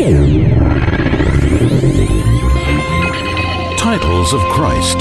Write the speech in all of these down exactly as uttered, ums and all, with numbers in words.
Titles of Christ.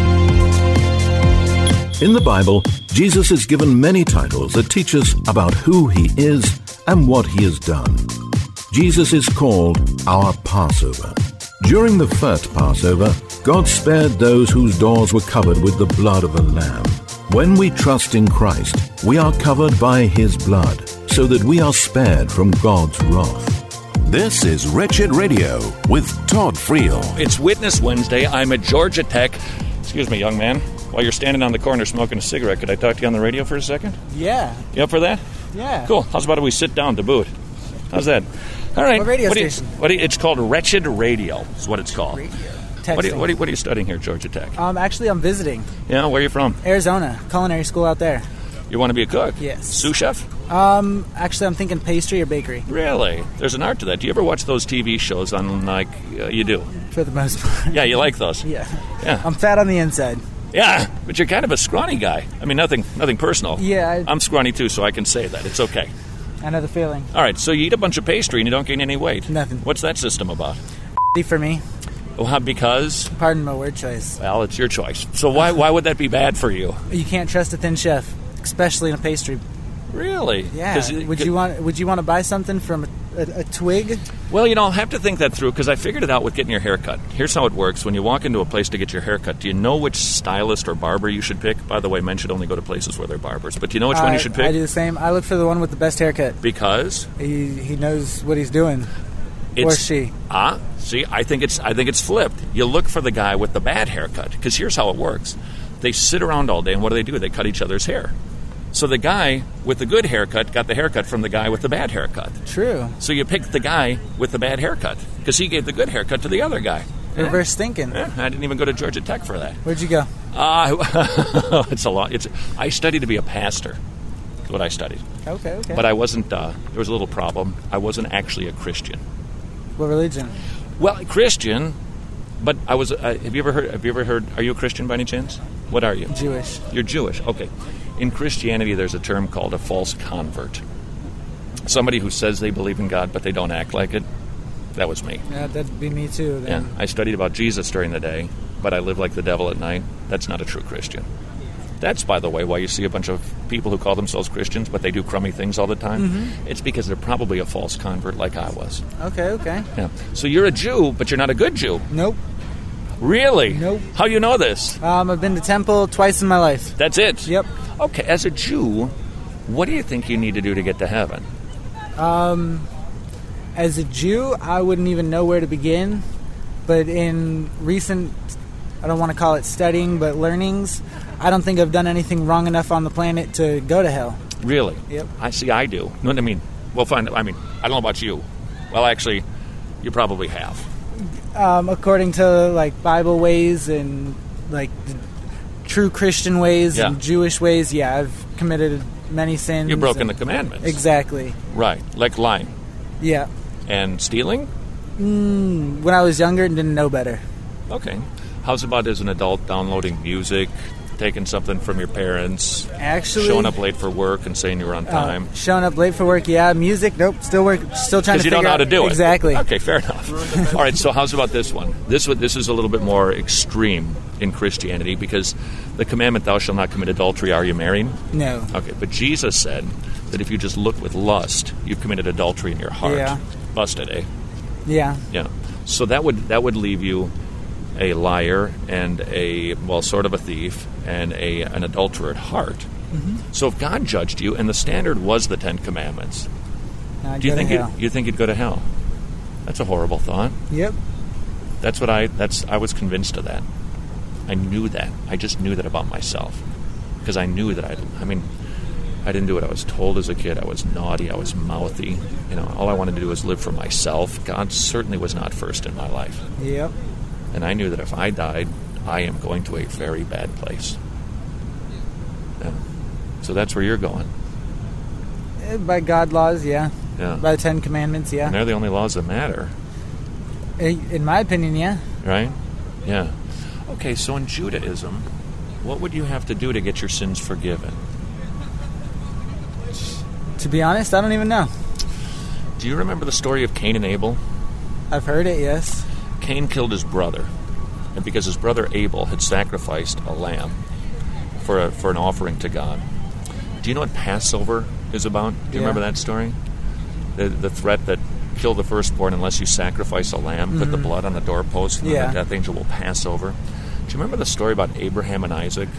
In the Bible, Jesus is given many titles that teach us about who he is and what he has done. Jesus is called our Passover. During the first Passover, God spared those whose doors were covered with the blood of a lamb. When we trust in Christ, we are covered by his blood, so that we are spared from God's wrath. This is Wretched Radio with Todd Friel. It's Witness Wednesday. I'm at Georgia Tech. Excuse me, young man. While you're standing on the corner smoking a cigarette, could I talk to you on the radio for a second? Yeah. You up for that? Yeah. Cool. How's about if we sit down to boot? How's that? All right. What radio what do you, station? What do you, it's called Wretched Radio is what it's called. Radio. What are, you, what, are you, what are you studying here at Georgia Tech? Um, actually, I'm visiting. Yeah, where are you from? Arizona. Culinary school out there. You want to be a cook? Yes. Sous chef? Um, actually, I'm thinking pastry or bakery. Really? There's an art to that. Do you ever watch those T V shows on, like, uh, you do? For the most part. Yeah, you like those? Yeah. Yeah. I'm fat on the inside. Yeah, but you're kind of a scrawny guy. I mean, nothing nothing personal. Yeah. I, I'm scrawny, too, so I can say that. It's okay. I know the feeling. All right, so you eat a bunch of pastry and you don't gain any weight. Nothing. What's that system about? For me. Well, because? Pardon my word choice. Well, it's your choice. So why why would that be bad for you? You can't trust a thin chef, especially in a pastry. Really? Yeah. Would you want Would you want to buy something from a, a, a twig? Well, you know, I'll have to think that through because I figured it out with getting your hair cut. Here's how it works. When you walk into a place to get your hair cut, do you know which stylist or barber you should pick? By the way, men should only go to places where they're barbers. But do you know which I, one you should pick? I do the same. I look for the one with the best haircut. Because? He he knows what he's doing. It's, or she. Ah, see, I think it's I think it's flipped. You look for the guy with the bad haircut because here's how it works. They sit around all day, and what do they do? They cut each other's hair. So the guy with the good haircut got the haircut from the guy with the bad haircut. True. So you picked the guy with the bad haircut because he gave the good haircut to the other guy. Reverse eh? thinking. Eh, I didn't even go to Georgia Tech for that. Where'd you go? Uh, it's a lot. It's I studied to be a pastor. That's what I studied. Okay, okay. But I wasn't. Uh, there was a little problem. I wasn't actually a Christian. What religion? Well, Christian, but I was. Uh, have you ever heard? Have you ever heard? Are you a Christian by any chance? What are you? Jewish. You're Jewish. Okay. In Christianity, there's a term called a false convert. Somebody who says they believe in God, but they don't act like it. That was me. Yeah, that'd be me too. Then. Yeah. I studied about Jesus during the day, but I live like the devil at night. That's not a true Christian. That's, by the way, why you see a bunch of people who call themselves Christians, but they do crummy things all the time. Mm-hmm. It's because they're probably a false convert like I was. Okay, okay. Yeah. So you're a Jew, but you're not a good Jew. Nope. Really? Nope. How do you know this? Um, I've been to temple twice in my life. That's it? Yep. Okay, as a Jew, what do you think you need to do to get to heaven? Um, as a Jew, I wouldn't even know where to begin. But in recent, I don't want to call it studying, but learnings, I don't think I've done anything wrong enough on the planet to go to hell. Really? Yep. I see, I do. No, I mean, well, fine. I mean, I don't know about you. Well, actually, you probably have. Um, according to, like, Bible ways and, like, the true Christian ways yeah. and Jewish ways, yeah, I've committed many sins. You've broken and, the commandments. Exactly. Right. Like lying. Yeah. And stealing? Mm, when I was younger and didn't know better. Okay. How's about as an adult downloading music, taking something from your parents, actually showing up late for work and saying you were on time? Uh, showing up late for work, yeah. Music, nope. Still work. Still trying to. Because you figure don't know how out, to do it. Exactly. Okay, fair enough. All right. So how's about this one? This this is a little bit more extreme in Christianity because the commandment, "Thou shalt not commit adultery." Are you married? No. Okay, but Jesus said that if you just look with lust, you've committed adultery in your heart. Yeah. Busted, eh? Yeah. Yeah. So that would that would leave you a liar and a, well, sort of a thief and a an adulterer at heart. Mm-hmm. So if God judged you and the standard was the Ten Commandments, I'd do you go think to you hell. you think you'd go to hell? That's a horrible thought. Yep. That's what I that's I was convinced of that. I knew that. I just knew that about myself because I knew that I I mean I didn't do what I was told as a kid. I was naughty. I was mouthy. You know, all I wanted to do was live for myself. God certainly was not first in my life. Yep. And I knew that if I died, I am going to a very bad place. Yeah. So that's where you're going. Eh, By God laws, yeah. Yeah. By the Ten Commandments, yeah. And they're the only laws that matter, Eh, In my opinion, yeah. right? Yeah. Okay, so in Judaism, what would you have to do to get your sins forgiven? To be honest, I don't even know. Do you remember the story of Cain and Abel? I've heard it, yes. Cain killed his brother, and because his brother Abel had sacrificed a lamb for a, for an offering to God. Do you know what Passover is about? Do you Yeah. remember that story? The the threat that kill the firstborn unless you sacrifice a lamb, mm-hmm. put the blood on the doorpost, and yeah. then the death angel will pass over. Do you remember the story about Abraham and Isaac?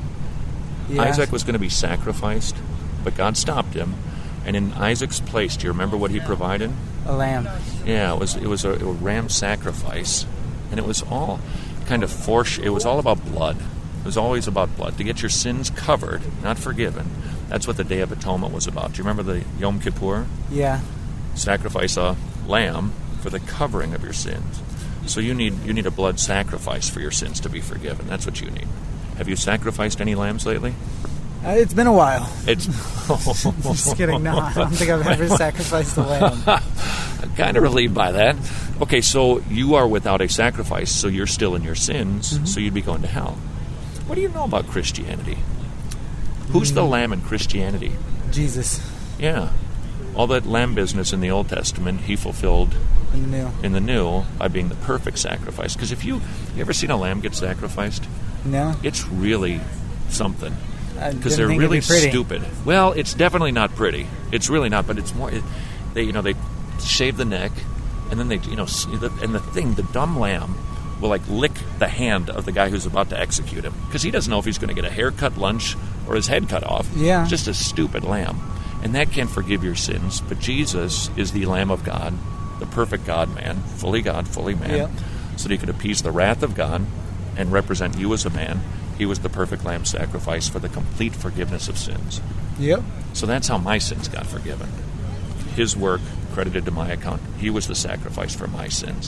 Yeah. Isaac was going to be sacrificed, but God stopped him. And in Isaac's place, do you remember what he provided? A lamb. Yeah, it was it was a, a ram sacrifice, and it was all kind of force. It was all about blood. It was always about blood to get your sins covered, not forgiven. That's what the Day of Atonement was about. Do you remember the Yom Kippur? Yeah. Sacrifice a lamb for the covering of your sins. So you need you need a blood sacrifice for your sins to be forgiven. That's what you need. Have you sacrificed any lambs lately? Uh, it's been a while. It's Just kidding. No, I don't think I've ever sacrificed a lamb. I'm kind of relieved by that. Okay, so you are without a sacrifice, so you're still in your sins, mm-hmm. so you'd be going to hell. What do you know about Christianity? Who's mm. the lamb in Christianity? Jesus. Yeah. All that lamb business in the Old Testament, he fulfilled in the New, in the New by being the perfect sacrifice. Because if you, you ever seen a lamb get sacrificed? No. It's really something. Because they're really be stupid. Well, it's definitely not pretty. It's really not, but it's more. It, they, you know, they shave the neck, and then they, you know, and the thing, the dumb lamb will like lick the hand of the guy who's about to execute him because he doesn't know if he's going to get a haircut, lunch, or his head cut off. Yeah, it's just a stupid lamb, and that can't forgive your sins. But Jesus is the Lamb of God, the perfect God-man, fully God, fully man, yep. so that he could appease the wrath of God and represent you as a man. He was the perfect lamb sacrifice for the complete forgiveness of sins. Yep. So that's how my sins got forgiven. His work credited to my account. He was the sacrifice for my sins.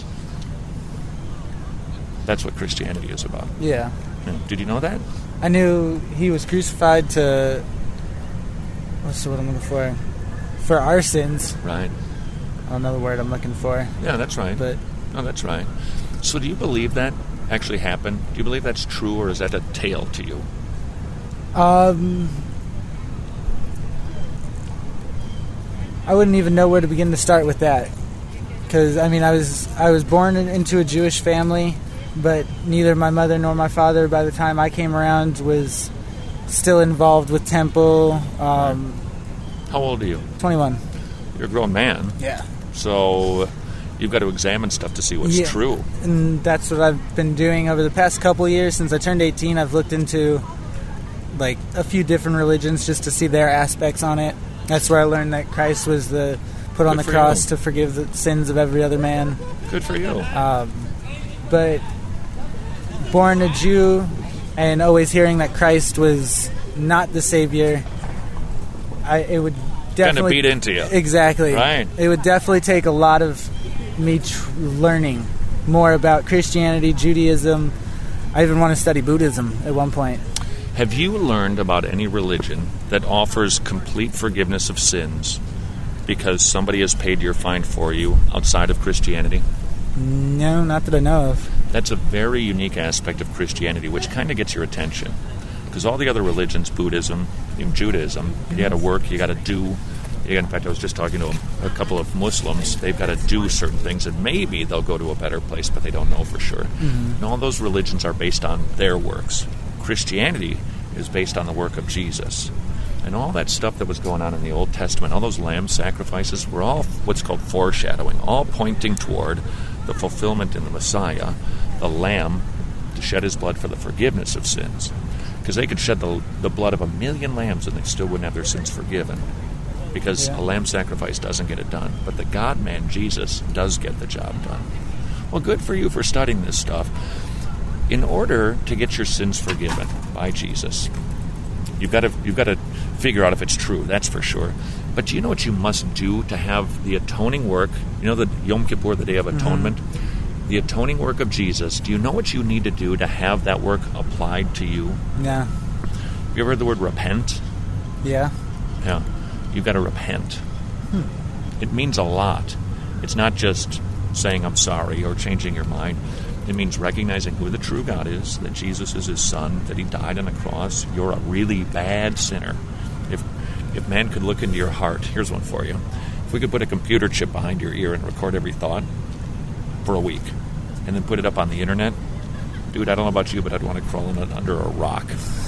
That's what Christianity is about. Yeah. Did you know that? I knew he was crucified to... What's the word I'm looking for? For our sins. Right. I don't know the word I'm looking for. Yeah, that's right. But no, that's right. So do you believe that actually happened? Do you believe that's true, or is that a tale to you? Um, I wouldn't even know where to begin to start with that, because I mean, I was I was born in, into a Jewish family, but neither my mother nor my father, by the time I came around, was still involved with temple. Um, How old are you? twenty-one. You're a grown man. Yeah. So you've got to examine stuff to see what's yeah. true. And that's what I've been doing over the past couple of years. Since I turned eighteen, I've looked into like a few different religions just to see their aspects on it. That's where I learned that Christ was the put on Good the for cross you. to forgive the sins of every other man. Good for you. Um, but born a Jew and always hearing that Christ was not the Savior, I it would definitely kind of beat into you. Exactly. Right. It would definitely take a lot of me tr- learning more about Christianity, Judaism. I even want to study Buddhism at one point. Have you learned about any religion that offers complete forgiveness of sins because somebody has paid your fine for you outside of Christianity? No, not that I know of. That's a very unique aspect of Christianity, which kind of gets your attention. Because all the other religions, Buddhism, even Judaism, you got to work, you got to do. In fact, I was just talking to a, a couple of Muslims. They've got to do certain things, and maybe they'll go to a better place, but they don't know for sure. Mm-hmm. And all those religions are based on their works. Christianity is based on the work of Jesus. And all that stuff that was going on in the Old Testament, all those lamb sacrifices, were all what's called foreshadowing, all pointing toward the fulfillment in the Messiah, the Lamb, to shed his blood for the forgiveness of sins. Because they could shed the, the blood of a million lambs and they still wouldn't have their sins forgiven. Because yeah. a lamb sacrifice doesn't get it done. But the God-man, Jesus, does get the job done. Well, good for you for studying this stuff. In order to get your sins forgiven by Jesus, you've got to you've got to figure out if it's true, that's for sure. But do you know what you must do to have the atoning work? You know the Yom Kippur, the Day of Atonement? Mm-hmm. The atoning work of Jesus, do you know what you need to do to have that work applied to you? Yeah. Have you ever heard the word repent? Yeah. Yeah. You've got to repent. Hmm. It means a lot. It's not just saying I'm sorry or changing your mind. It means recognizing who the true God is, that Jesus is his son, that he died on the cross. You're a really bad sinner. If if man could look into your heart, here's one for you. If we could put a computer chip behind your ear and record every thought, for a week and then put it up on the internet, dude, I don't know about you, but I'd want to crawl in under a rock.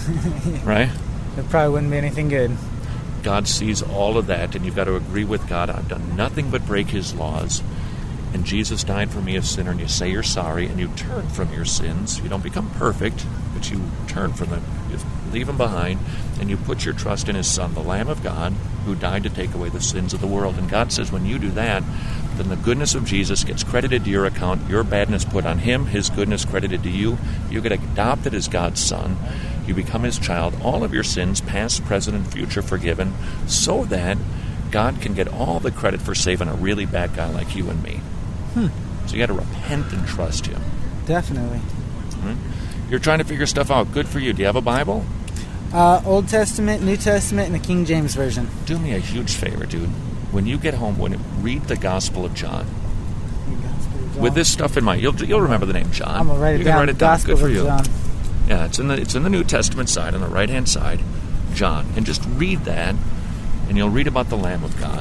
Right? It probably wouldn't be anything good. God sees all of that, and you've got to agree with God. I've done nothing but break his laws, and Jesus died for me, a sinner, and you say you're sorry, and you turn from your sins. You don't become perfect, but you turn from them. You leave them behind, and you put your trust in his Son, the Lamb of God, who died to take away the sins of the world. And God says when you do that, then the goodness of Jesus gets credited to your account, your badness put on him, his goodness credited to you. You get adopted as God's son. You become his child. All of your sins, past, present, and future, forgiven, so that God can get all the credit for saving a really bad guy like you and me. Hmm. So you got to repent and trust him. Definitely. Mm-hmm. You're trying to figure stuff out. Good for you. Do you have a Bible? Uh, Old Testament, New Testament, and the King James Version. Do me a huge favor, dude. When you get home, when read the Gospel of John. Gospel of John. With this stuff in mind, you'll you'll remember the name John. I'm gonna write it you down. Can write it down. Gospel Good for of you. John. Yeah, it's in the it's in the New Testament side, on the right hand side, John, and just read that, and you'll read about the Lamb of God,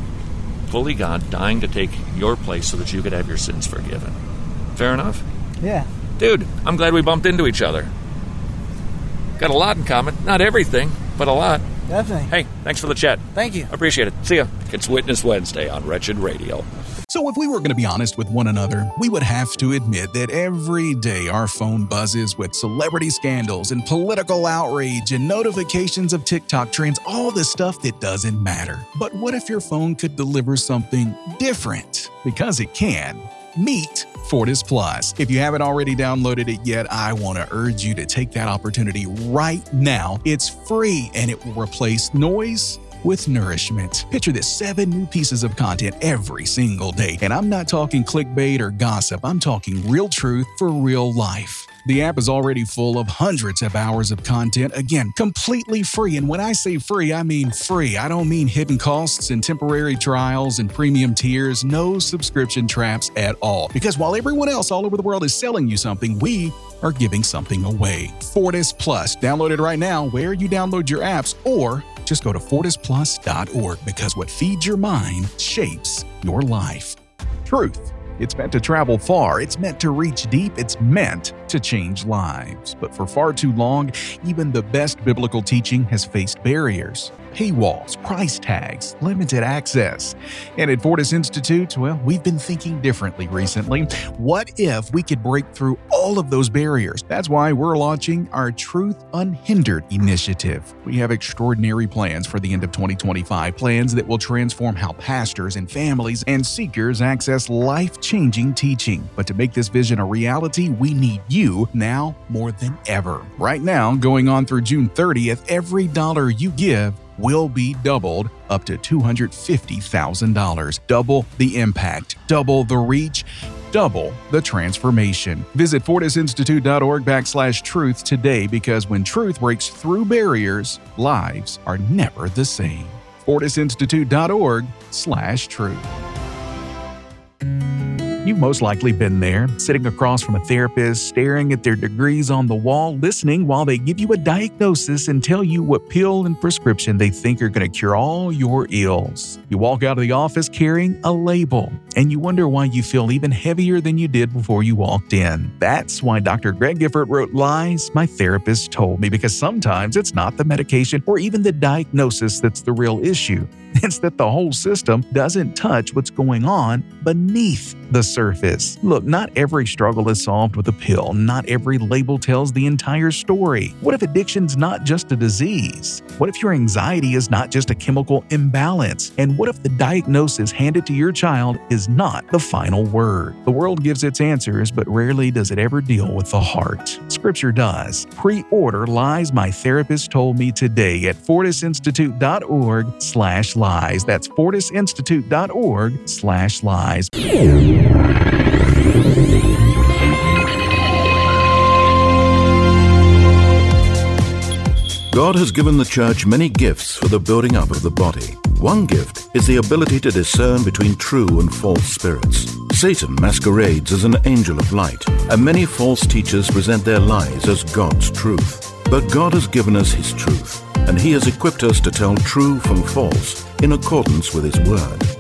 fully God, dying to take your place so that you could have your sins forgiven. Fair enough? Yeah. Dude, I'm glad we bumped into each other. Got a lot in common. Not everything, but a lot. Definitely. Hey, thanks for the chat. Thank you. Appreciate it. See ya. It's Witness Wednesday on Wretched Radio. So if we were going to be honest with one another, we would have to admit that every day our phone buzzes with celebrity scandals and political outrage and notifications of TikTok trends, all the stuff that doesn't matter. But what if your phone could deliver something different? Because it can. Meet Fortis Plus. If you haven't already downloaded it yet, I want to urge you to take that opportunity right now. It's free and it will replace noise with nourishment. Picture this: seven new pieces of content every single day. And I'm not talking clickbait or gossip. I'm talking real truth for real life. The app is already full of hundreds of hours of content, again, completely free. And when I say free, I mean free. I don't mean hidden costs and temporary trials and premium tiers. No subscription traps at all. Because while everyone else all over the world is selling you something, we are giving something away. Fortis Plus. Download it right now where you download your apps, or just go to fortis plus dot org, because what feeds your mind shapes your life. Truth. It's meant to travel far. It's meant to reach deep. It's meant to change lives. But for far too long, even the best biblical teaching has faced barriers, paywalls, price tags, limited access. And at Fortis Institute, well, we've been thinking differently recently. What if we could break through all of those barriers? That's why we're launching our Truth Unhindered initiative. We have extraordinary plans for the end of twenty twenty-five, plans that will transform how pastors and families and seekers access life-changing teaching. But to make this vision a reality, we need you now more than ever. Right now, going on through June thirtieth, every dollar you give will be doubled up to two hundred fifty thousand dollars. Double the impact, double the reach, double the transformation. Visit fortisinstitute.org backslash truth today, because when truth breaks through barriers, lives are never the same. fortisinstitute.org slash truth. You've most likely been there, sitting across from a therapist, staring at their degrees on the wall, listening while they give you a diagnosis and tell you what pill and prescription they think are going to cure all your ills. You walk out of the office carrying a label, and you wonder why you feel even heavier than you did before you walked in. That's why Doctor Greg Gifford wrote Lies My Therapist Told Me, because sometimes it's not the medication or even the diagnosis that's the real issue. It's that the whole system doesn't touch what's going on beneath the surface. Look, not every struggle is solved with a pill. Not every label tells the entire story. What if addiction's not just a disease? What if your anxiety is not just a chemical imbalance? And what if the diagnosis handed to your child is not the final word? The world gives its answers, but rarely does it ever deal with the heart. Scripture does. Pre-order Lies My Therapist Told Me today at fortisinstitute.org slash lies. That's fortisinstitute.org slash lies. God has given the church many gifts for the building up of the body. One gift is the ability to discern between true and false spirits. Satan masquerades as an angel of light, and many false teachers present their lies as God's truth. But God has given us His truth, and He has equipped us to tell true from false in accordance with His word.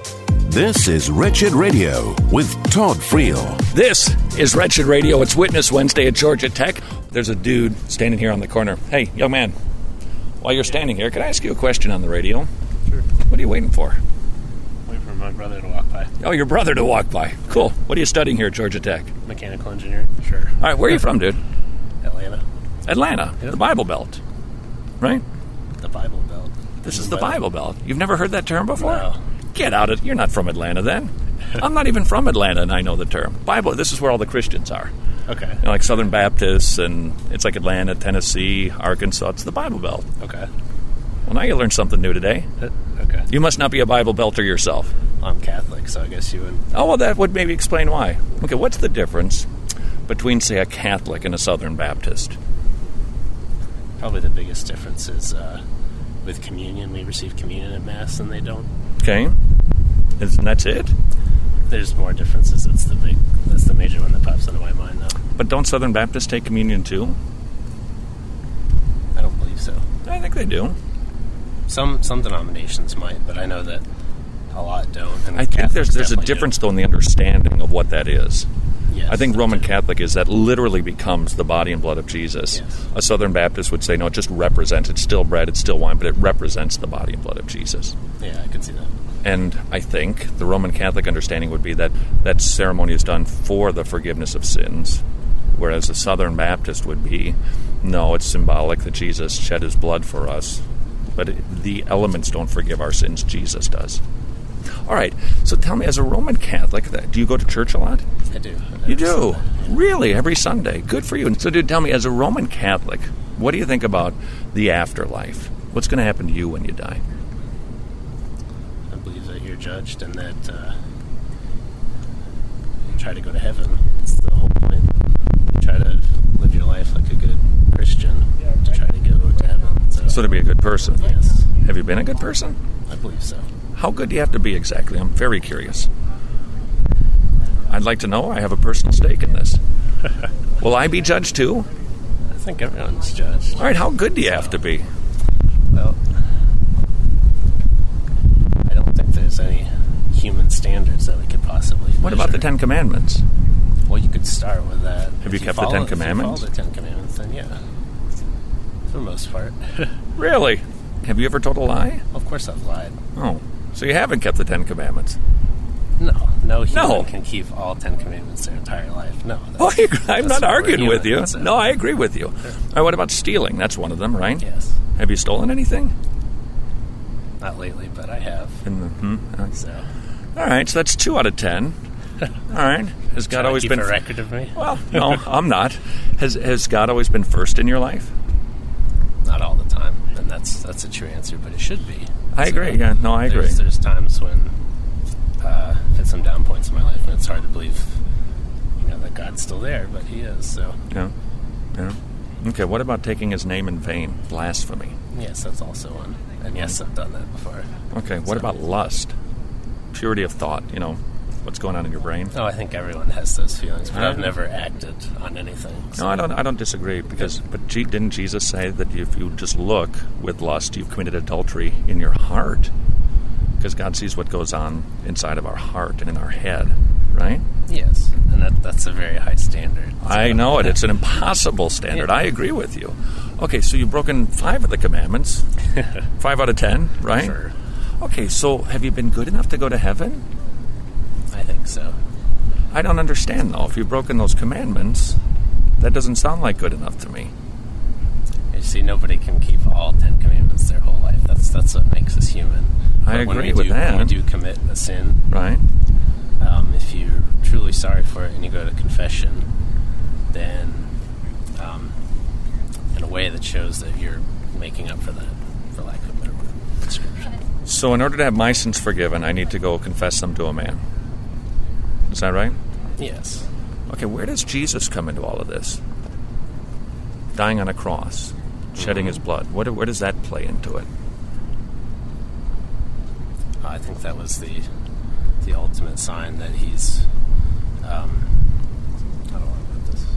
This is Wretched Radio with Todd Friel. This is Wretched Radio. It's Witness Wednesday at Georgia Tech. There's a dude standing here on the corner. Hey, young man, while you're standing here, can I ask you a question on the radio? Sure. What are you waiting for? Waiting for my brother to walk by. Oh, your brother to walk by. Cool. What are you studying here at Georgia Tech? Mechanical engineering. Sure. All right, where are you from, dude? Atlanta. Atlanta, Yep. the Bible Belt, right? The Bible Belt. This is the Bible Belt. You've never heard that term before? No. Get out of it. You're not from Atlanta then. I'm not even from Atlanta, and I know the term. Bible, this is where all the Christians are. Okay. You know, like Southern Baptists, and it's like Atlanta, Tennessee, Arkansas. It's the Bible Belt. Okay. Well, now you learned something new today. Uh, okay. You must not be a Bible Belter yourself. I'm Catholic, so I guess you would. Oh, well, that would maybe explain why. Okay, what's the difference between, say, a Catholic and a Southern Baptist? Probably the biggest difference is uh, with communion. We receive communion at Mass, and they don't. Okay. And that's it? There's more differences. That's the big. That's the major one that pops into my mind, though. But don't Southern Baptists take communion too? I don't believe so. I think they do. Some some denominations might, but I know that a lot don't. And I think Catholics there's there's a definitely difference, though, in the understanding of what that is. do. Yes, I think that's Roman it. Catholic is that literally becomes the body and blood of Jesus. Yes. A Southern Baptist would say, no, it just represents, it's still bread, it's still wine, but it represents the body and blood of Jesus. Yeah, I can see that. And I think the Roman Catholic understanding would be that that ceremony is done for the forgiveness of sins, whereas the Southern Baptist would be, no, it's symbolic that Jesus shed his blood for us, but it, the elements don't forgive our sins, Jesus does. All right, so tell me, as a Roman Catholic, do you go to church a lot? I do. You do? Really? Every Sunday? Good for you. So, dude, tell me, as a Roman Catholic, what do you think about the afterlife? What's going to happen to you when you die? I believe that you're judged and that uh, you try to go to heaven. That's the whole point. You try to live your life like a good Christian to try to go to heaven. So, So to be a good person. yes, Have you been a good person? I believe so. How good do you have to be exactly? I'm very curious. I'd like to know. I have a personal stake in this. Will I be judged too? I think everyone's judged. All right, how good do you have to be? Well, I don't think there's any human standards that we could possibly What about the measure. Ten Commandments? Well, you could start with that. Have If you kept the follow- Ten if you Commandments? follow the Ten Commandments, then yeah. For the most part. Really? Have you ever told a lie? Of course I've lied. Oh, so you haven't kept the Ten Commandments. No, no human No. can keep all Ten Commandments their entire life. No. Oh, I that's- agree. I'm that's not what we're arguing with you. human, so- No, I agree with you. All right, what about stealing? That's one of them, right? Yes. Have you stolen anything? Not lately, but I have. In the, hmm? uh, So, All right, so that's two out of ten. All right. Has God trying to always keep been... a record of me? Well, no, I'm not. Has Has God always been first in your life? Not all the time, and that's that's a true answer, but it should be. I So, agree. Yeah, no, I agree. There's, there's times when uh, I've had some down points in my life, and it's hard to believe, you know, that God's still there, but He is. So, Yeah. Yeah. Okay, what about taking his name in vain? Blasphemy. yes, that's also one. And yes, I've done that before. Okay, what So- about lust? Purity of thought, you know, what's going on in your brain? Oh, I think everyone has those feelings, but Yeah. I've never acted on anything. So. No, I don't I don't disagree, because but G, didn't Jesus say that if you just look with lust, you've committed adultery in your heart? Because God sees what goes on inside of our heart and in our head, right? Yes, and that that's a very high standard. I know it. It's an impossible standard. Yeah. I agree with you. Okay, so you've broken five of the commandments. Five out of ten, right? Sure. Okay, so have you been good enough to go to heaven? I think so. I don't understand, though. If you've broken those commandments, that doesn't sound like good enough to me. You see, nobody can keep all Ten Commandments their whole life. That's that's what makes us human. I But when agree we with do, that. When we do commit a sin, Right? um, if you're truly sorry for it and you go to confession, then um, in a way that shows that you're making up for that, for lack of a better word, description. So in order to have my sins forgiven, I need to go confess them to a man. Is that right? Yes. Okay, where does Jesus come into all of this? Dying on a cross, shedding his blood. What, where does that play into it? I think that was the the ultimate sign that he's. Um, I don't want to put this.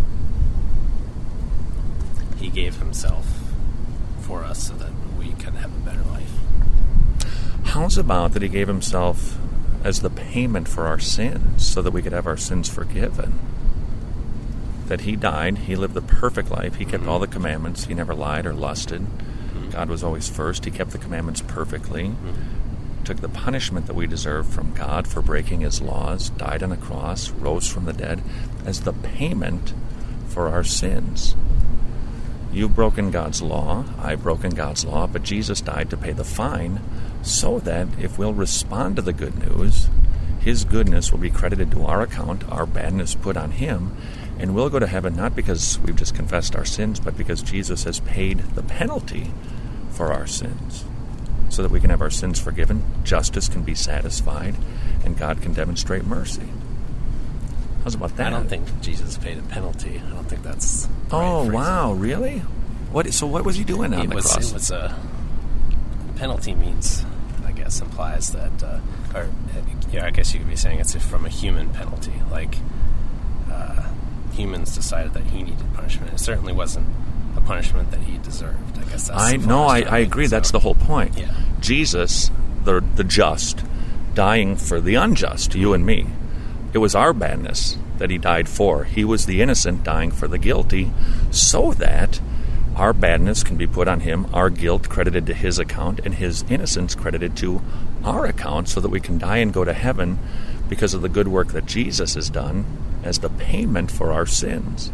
He gave himself for us so that we can have a better life. How's about that he gave himself as the payment for our sins so that we could have our sins forgiven. That he died, he lived the perfect life, he kept mm-hmm. all the commandments, he never lied or lusted. Mm-hmm. God was always first, he kept the commandments perfectly, mm-hmm. took the punishment that we deserve from God for breaking his laws, died on a cross, rose from the dead as the payment for our sins. You've broken God's law, I've broken God's law, but Jesus died to pay the fine so that if we'll respond to the good news, his goodness will be credited to our account, our badness put on him, and we'll go to heaven not because we've just confessed our sins, but because Jesus has paid the penalty for our sins so that we can have our sins forgiven, justice can be satisfied, and God can demonstrate mercy. How's about that? I don't think Jesus paid a penalty. I don't think that's the right Oh, phrasing. wow, really? What? So what was he doing on it the was, cross? It was a penalty means, I guess, implies that, uh, or yeah, I guess you could be saying it's from a human penalty. Like uh, humans decided that he needed punishment. It certainly wasn't a punishment that he deserved. I guess that's I the no, I, farthest I think agree. so. That's the whole point. Yeah. Jesus, the the just, dying for the unjust, you and me. It was our badness that he died for. He was the innocent dying for the guilty, so that our badness can be put on him, our guilt credited to his account, and his innocence credited to our account, so that we can die and go to heaven because of the good work that Jesus has done as the payment for our sins.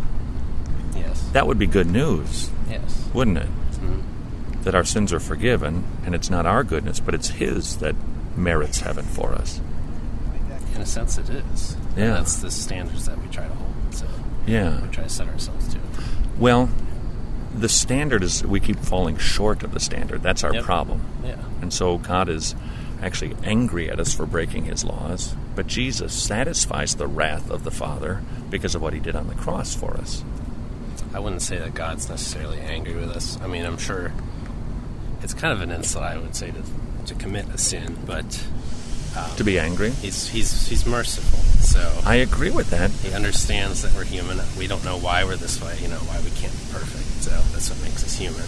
Yes. That would be good news, Yes. wouldn't it? Mm-hmm. That our sins are forgiven, and it's not our goodness, but it's his that merits heaven for us. In a sense, it is. Yeah. And that's the standards that we try to hold. So Yeah. we try to set ourselves to. Well, the standard is we keep falling short of the standard. That's our Yep. problem. Yeah. And so God is actually angry at us for breaking his laws, but Jesus satisfies the wrath of the Father because of what he did on the cross for us. I wouldn't say that God's necessarily angry with us. I mean, I'm sure it's kind of an insult, I would say, to to commit a sin, but um, To be angry? he's he's he's merciful. So I agree with that. he understands that we're human. We don't know why we're this way. You know, why we can't be perfect. So that's what makes us human.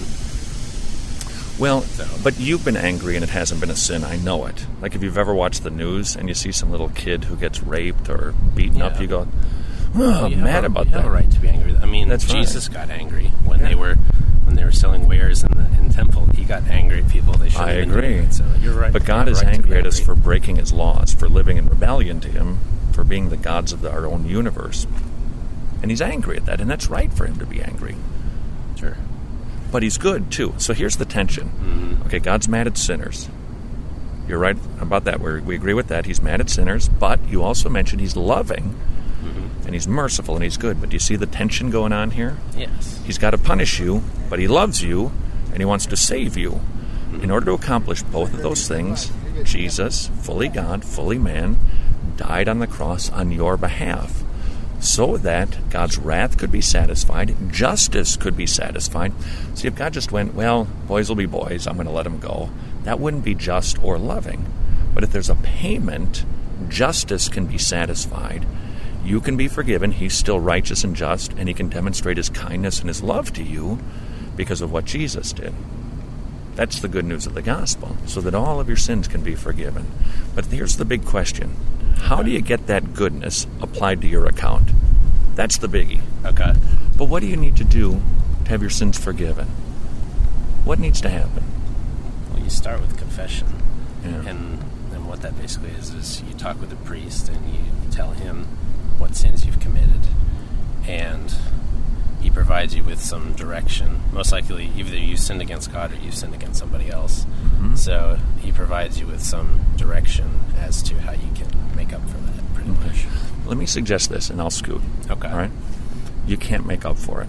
Well, So- but you've been angry and it hasn't been a sin. I know it. Like if you've ever watched the news and you see some little kid who gets raped or beaten up, Yeah. you go, oh, You I'm have mad a, about you that. have a right to be angry. I mean, That's Jesus right. got angry when Yeah. they were when they were selling wares in the in temple. He got angry at people. They shouldn't I have been agree. doing it. So you're right. But You God have a is right to be angry at us for breaking his laws, for living in rebellion to him, for being the gods of the, our own universe. And he's angry at that, and that's right for him to be angry. Sure. But he's good, too. So here's the tension. Mm-hmm. Okay, God's mad at sinners. You're right about that. We're, we agree with that. He's mad at sinners, but you also mentioned he's loving, Mm-hmm. and he's merciful, and he's good. But do you see the tension going on here? Yes. He's got to punish you, but he loves you, and he wants to save you. In order to accomplish both of those things, Jesus, fully God, fully man, died on the cross on your behalf so that God's wrath could be satisfied, justice could be satisfied. See, if God just went, well, boys will be boys, I'm going to let them go, that wouldn't be just or loving. But if there's a payment, justice can be satisfied. You can be forgiven. He's still righteous and just, and he can demonstrate his kindness and his love to you because of what Jesus did. That's the good news of the gospel, so that all of your sins can be forgiven. But here's the big question. How do you get that goodness applied to your account? That's the biggie. Okay. But what do you need to do to have your sins forgiven? What needs to happen? Well, you start with confession. Yeah. And and what that basically is, is you talk with the priest and you tell him what sins you've committed. And he provides you with some direction. Most likely, either you sinned against God or you sinned against somebody else. Mm-hmm. So he provides you with some direction as to how you can make up for that, pretty much. Let me suggest this, and I'll scoot. Okay. All right? You can't make up for it.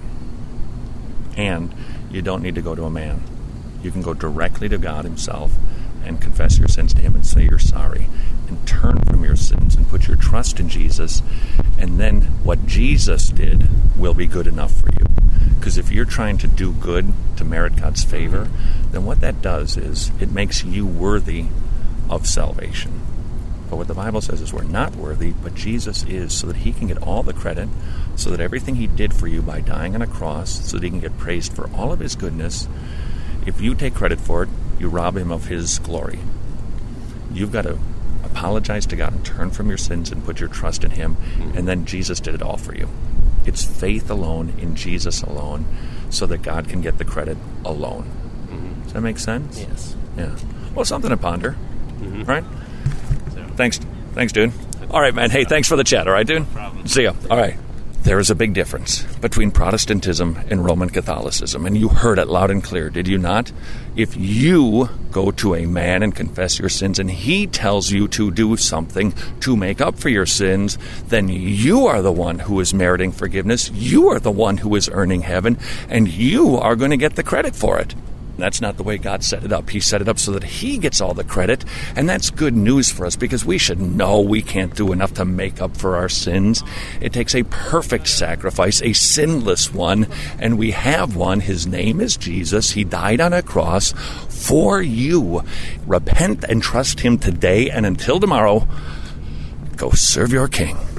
And you don't need to go to a man. You can go directly to God himself and confess your sins to him and say you're sorry. And turn from your sins and put your trust in Jesus. And then what Jesus did will be good enough for you. Because if you're trying to do good to merit God's favor, then what that does is it makes you worthy of salvation. But what the Bible says is we're not worthy, but Jesus is, so that he can get all the credit, so that everything he did for you by dying on a cross, so that he can get praised for all of his goodness. If you take credit for it, you rob him of his glory. You've got to apologize to God and turn from your sins and put your trust in Him, and then Jesus did it all for you. It's faith alone in Jesus alone, so that God can get the credit alone. Mm-hmm. Does that make sense? Yes. Yeah. Well, something to ponder, mm-hmm. right? So. Thanks, thanks, dude. All right, man. Hey, thanks for the chat. All right, dude. No problem. See ya. All right. There is a big difference between Protestantism and Roman Catholicism, and you heard it loud and clear, did you not? If you go to a man and confess your sins, and he tells you to do something to make up for your sins, then you are the one who is meriting forgiveness, you are the one who is earning heaven, and you are going to get the credit for it. That's not the way God set it up. He set it up so that He gets all the credit, and that's good news for us because we should know we can't do enough to make up for our sins. It takes a perfect sacrifice, a sinless one, and we have one. His name is Jesus. He died on a cross for you. Repent and trust Him today, and until tomorrow, go serve your King.